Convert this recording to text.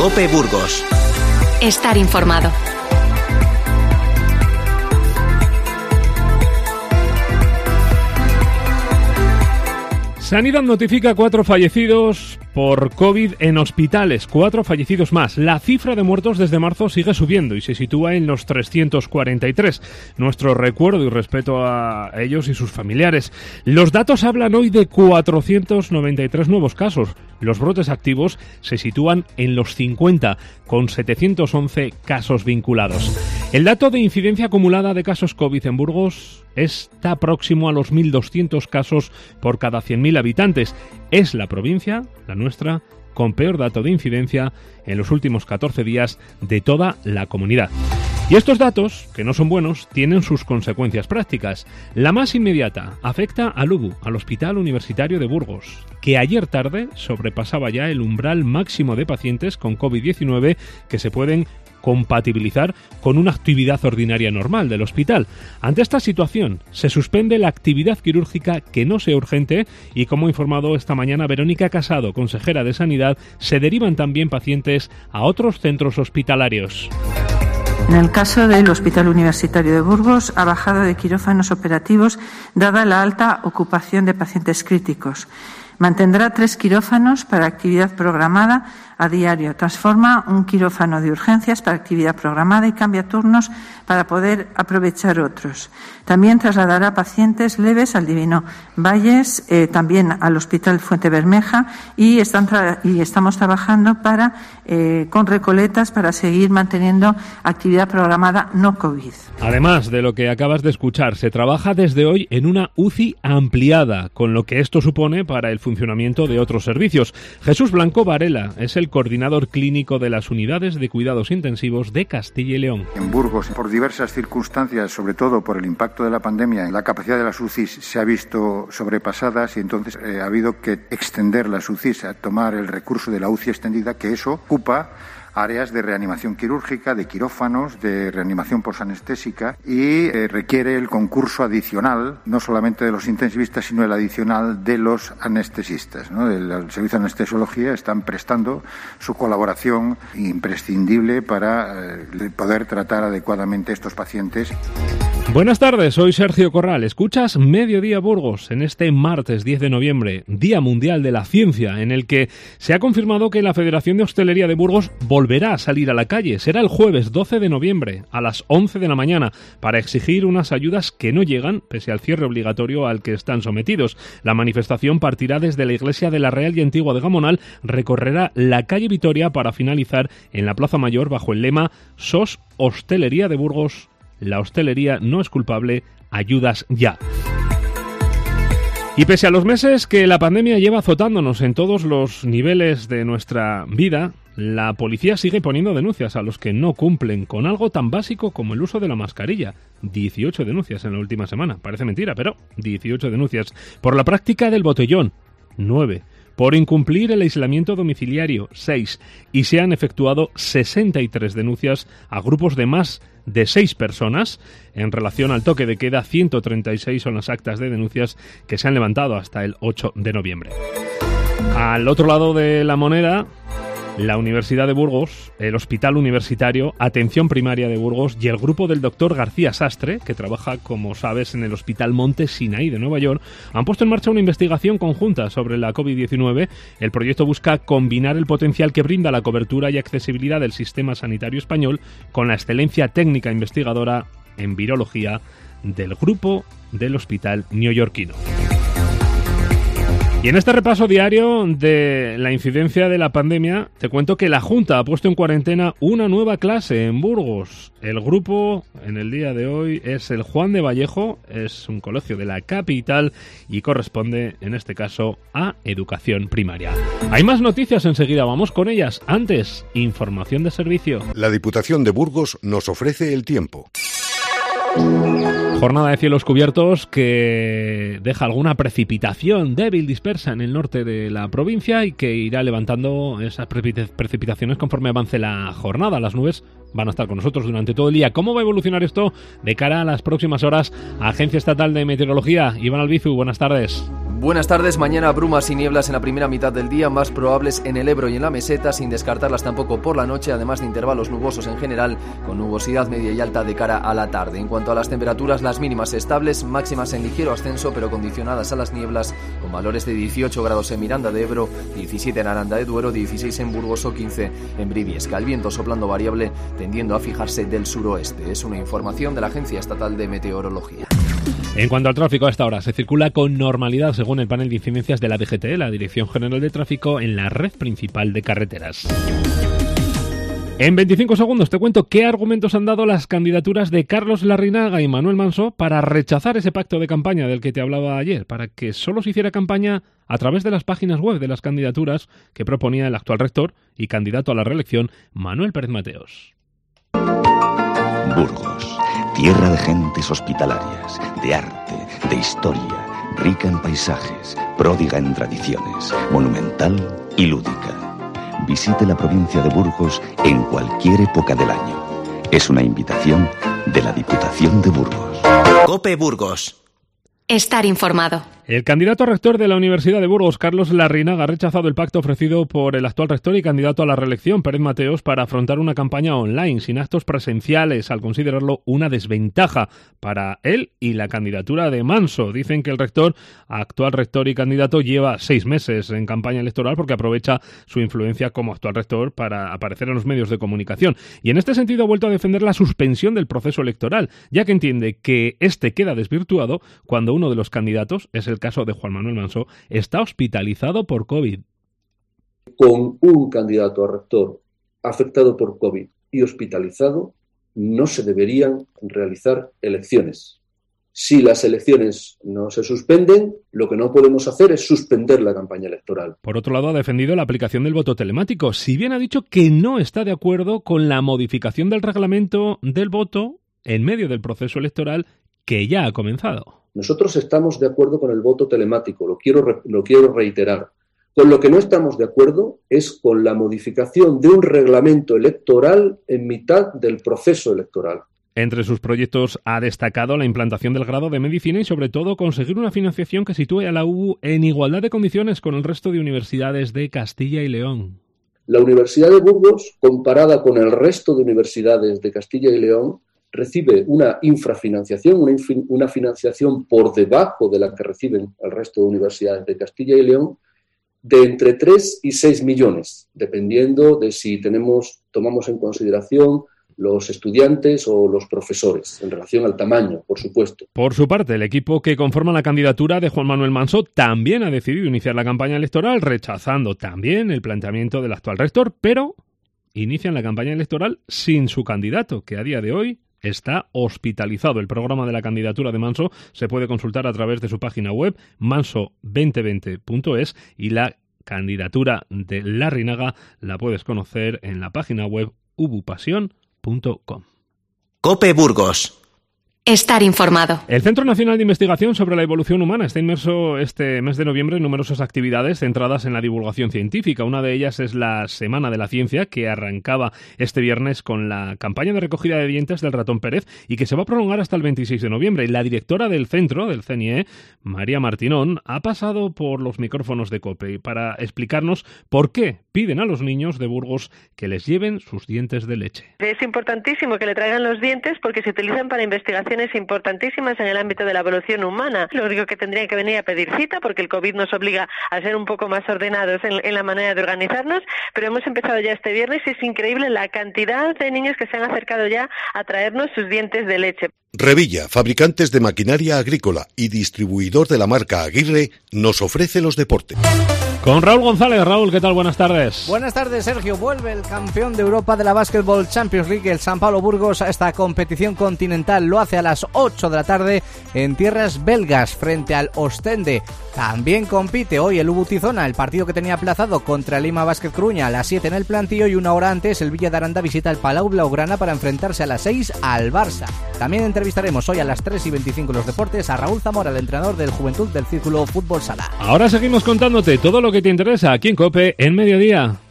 COPE Burgos. Estar informado. Sanidad notifica 4 fallecidos por COVID en hospitales, 4 fallecidos más. La cifra de muertos desde marzo sigue subiendo y se sitúa en los 343. Nuestro recuerdo y respeto a ellos y sus familiares. Los datos hablan hoy de 493 nuevos casos. Los brotes activos se sitúan en los 50, con 711 casos vinculados. El dato de incidencia acumulada de casos COVID en Burgos está próximo a los 1.200 casos por cada 100.000 habitantes. Es la provincia, la nuestra, con peor dato de incidencia en los últimos 14 días de toda la comunidad. Y estos datos, que no son buenos, tienen sus consecuencias prácticas. La más inmediata afecta al UBU, al Hospital Universitario de Burgos, que ayer tarde sobrepasaba ya el umbral máximo de pacientes con COVID-19 que se pueden compatibilizar con una actividad ordinaria normal del hospital. Ante esta situación, se suspende la actividad quirúrgica que no sea urgente y, como ha informado esta mañana Verónica Casado, consejera de Sanidad, se derivan también pacientes a otros centros hospitalarios. En el caso del Hospital Universitario de Burgos, ha bajado de quirófanos operativos dada la alta ocupación de pacientes críticos. Mantendrá 3 quirófanos para actividad programada a diario. Transforma un quirófano de urgencias para actividad programada y cambia turnos para poder aprovechar otros. También trasladará pacientes leves al Divino Valles, también al Hospital Fuente Bermeja y estamos trabajando con Recoletas para seguir manteniendo actividad programada no COVID. Además de lo que acabas de escuchar, se trabaja desde hoy en una UCI ampliada, con lo que esto supone para el funcionamiento de otros servicios. Jesús Blanco Varela es el coordinador clínico de las unidades de cuidados intensivos de Castilla y León. En Burgos, por diversas circunstancias, sobre todo por el impacto de la pandemia, la capacidad de las UCIs se ha visto sobrepasadas y entonces ha habido que extender las UCIs, a tomar el recurso de la UCI extendida, que eso ocupa áreas de reanimación quirúrgica, de quirófanos, de reanimación posanestésica y requiere el concurso adicional, no solamente de los intensivistas, sino el adicional de los anestesistas, ¿no? El servicio de anestesiología están prestando su colaboración imprescindible para poder tratar adecuadamente a estos pacientes. Buenas tardes, soy Sergio Corral. Escuchas Mediodía Burgos en este martes 10 de noviembre, Día Mundial de la Ciencia, en el que se ha confirmado que la Federación de Hostelería de Burgos volverá a salir a la calle. Será el jueves 12 de noviembre a las 11 de la mañana para exigir unas ayudas que no llegan pese al cierre obligatorio al que están sometidos. La manifestación partirá desde la Iglesia de la Real y Antigua de Gamonal, recorrerá la calle Vitoria para finalizar en la Plaza Mayor bajo el lema SOS Hostelería de Burgos. La hostelería no es culpable, ayudas ya. Y pese a los meses que la pandemia lleva azotándonos en todos los niveles de nuestra vida, la policía sigue poniendo denuncias a los que no cumplen con algo tan básico como el uso de la mascarilla. 18 denuncias en la última semana. Parece mentira, pero 18 denuncias. Por la práctica del botellón, 9. Por incumplir el aislamiento domiciliario, 6. Y se han efectuado 63 denuncias a grupos de más de 6 personas. En relación al toque de queda, 136 son las actas de denuncias que se han levantado hasta el 8 de noviembre. Al otro lado de la moneda, la Universidad de Burgos, el Hospital Universitario, Atención Primaria de Burgos y el grupo del doctor García Sastre, que trabaja, como sabes, en el Hospital Monte Sinaí de Nueva York, han puesto en marcha una investigación conjunta sobre la COVID-19. El proyecto busca combinar el potencial que brinda la cobertura y accesibilidad del sistema sanitario español con la excelencia técnica investigadora en virología del grupo del Hospital neoyorquino. Y en este repaso diario de la incidencia de la pandemia, te cuento que la Junta ha puesto en cuarentena una nueva clase en Burgos. El grupo en el día de hoy es el Juan de Vallejo, es un colegio de la capital y corresponde, en este caso, a educación primaria. Hay más noticias enseguida, vamos con ellas. Antes, información de servicio. La Diputación de Burgos nos ofrece el tiempo. Jornada de cielos cubiertos que deja alguna precipitación débil dispersa en el norte de la provincia y que irá levantando esas precipitaciones conforme avance la jornada. Las nubes van a estar con nosotros durante todo el día. ¿Cómo va a evolucionar esto de cara a las próximas horas? Agencia Estatal de Meteorología, Iván Albizu, buenas tardes. Buenas tardes. Mañana brumas y nieblas en la primera mitad del día, más probables en el Ebro y en la Meseta, sin descartarlas tampoco por la noche, además de intervalos nubosos en general, con nubosidad media y alta de cara a la tarde. En cuanto a las temperaturas, las mínimas estables, máximas en ligero ascenso, pero condicionadas a las nieblas, con valores de 18 grados en Miranda de Ebro, 17 en Aranda de Duero, 16 en Burgos o 15 en Briviesca. El viento soplando variable, tendiendo a fijarse del suroeste. Es una información de la Agencia Estatal de Meteorología. En cuanto al tráfico, a esta hora se circula con normalidad según el panel de incidencias de la DGT, la Dirección General de Tráfico, en la red principal de carreteras. En 25 segundos te cuento qué argumentos han dado las candidaturas de Carlos Larrinaga y Manuel Manso para rechazar ese pacto de campaña del que te hablaba ayer, para que solo se hiciera campaña a través de las páginas web de las candidaturas que proponía el actual rector y candidato a la reelección, Manuel Pérez Mateos. Burgos, tierra de gentes hospitalarias, de arte, de historia, rica en paisajes, pródiga en tradiciones, monumental y lúdica. Visite la provincia de Burgos en cualquier época del año. Es una invitación de la Diputación de Burgos. COPE Burgos. Estar informado. El candidato a rector de la Universidad de Burgos, Carlos Larrinaga, ha rechazado el pacto ofrecido por el actual rector y candidato a la reelección, Pérez Mateos, para afrontar una campaña online sin actos presenciales, al considerarlo una desventaja para él y la candidatura de Manso. Dicen que el rector, actual rector y candidato, lleva 6 meses en campaña electoral porque aprovecha su influencia como actual rector para aparecer en los medios de comunicación. Y en este sentido ha vuelto a defender la suspensión del proceso electoral, ya que entiende que este queda desvirtuado cuando uno de los candidatos, es el caso de Juan Manuel Manso, está hospitalizado por COVID. Con un candidato a rector afectado por COVID y hospitalizado, no se deberían realizar elecciones. Si las elecciones no se suspenden, lo que no podemos hacer es suspender la campaña electoral. Por otro lado, ha defendido la aplicación del voto telemático, si bien ha dicho que no está de acuerdo con la modificación del reglamento del voto en medio del proceso electoral que ya ha comenzado. Nosotros estamos de acuerdo con el voto telemático, lo quiero reiterar. Con lo que no estamos de acuerdo es con la modificación de un reglamento electoral en mitad del proceso electoral. Entre sus proyectos ha destacado la implantación del grado de medicina y, sobre todo, conseguir una financiación que sitúe a la UBU en igualdad de condiciones con el resto de universidades de Castilla y León. La Universidad de Burgos, comparada con el resto de universidades de Castilla y León, recibe una infrafinanciación, una financiación por debajo de la que reciben el resto de universidades de Castilla y León, de entre 3 y 6 millones, dependiendo de si tomamos en consideración los estudiantes o los profesores, en relación al tamaño, por supuesto. Por su parte, el equipo que conforma la candidatura de Juan Manuel Manso también ha decidido iniciar la campaña electoral, rechazando también el planteamiento del actual rector, pero inician la campaña electoral sin su candidato, que a día de hoy está hospitalizado. El programa de la candidatura de Manso se puede consultar a través de su página web manso2020.es y la candidatura de Larrinaga la puedes conocer en la página web ubupasión.com. COPE Burgos. Estar informado. El Centro Nacional de Investigación sobre la Evolución Humana está inmerso este mes de noviembre en numerosas actividades centradas en la divulgación científica. Una de ellas es la Semana de la Ciencia, que arrancaba este viernes con la campaña de recogida de dientes del ratón Pérez y que se va a prolongar hasta el 26 de noviembre. La directora del centro, del CNIE, María Martinón, ha pasado por los micrófonos de COPE para explicarnos por qué piden a los niños de Burgos que les lleven sus dientes de leche. Es importantísimo que le traigan los dientes porque se utilizan para investigaciones importantísimas en el ámbito de la evolución humana. Lo único que tendrían que venir a pedir cita porque el COVID nos obliga a ser un poco más ordenados en la manera de organizarnos, pero hemos empezado ya este viernes y es increíble la cantidad de niños que se han acercado ya a traernos sus dientes de leche. Revilla, fabricantes de maquinaria agrícola y distribuidor de la marca Aguirre, nos ofrece los deportes. Con Raúl González. Raúl, ¿qué tal? Buenas tardes. Buenas tardes, Sergio. Vuelve el campeón de Europa de la Basketball Champions League, el San Pablo Burgos, a esta competición continental. Lo hace a las 8 de la tarde en tierras belgas frente al Ostende. También compite hoy el UBU Tizona, el partido que tenía aplazado contra el Lima Basket Coruña a las 7 en el plantío, y una hora antes el Villa de Aranda visita el Palau Blaugrana para enfrentarse a las 6 al Barça. También entrevistaremos hoy a las 3:25 en los deportes a Raúl Zamora, el entrenador del Juventud del Círculo Fútbol Sala. Ahora seguimos contándote todo lo que te interesa aquí en COPE en Mediodía.